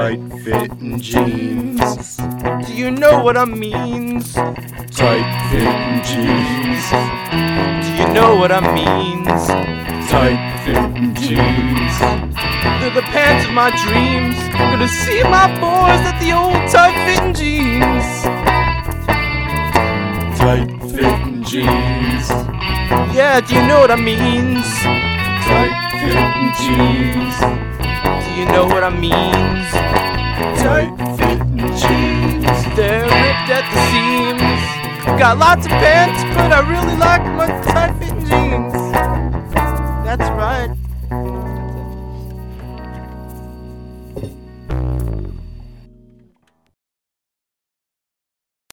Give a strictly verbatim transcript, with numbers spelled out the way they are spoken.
Tight fitting jeans. Do you know what I means? Tight fitting jeans. Do you know what I means? Tight fitting jeans. They're the pants of my dreams. I'm gonna see my boys at the old tight fitting jeans. Tight fitting jeans. Yeah, do you know what I means? Tight fitting jeans. Do you know what I means? Tight fitting jeans. They're ripped at the seams. Got lots of pants, but I really like my tight fitting jeans.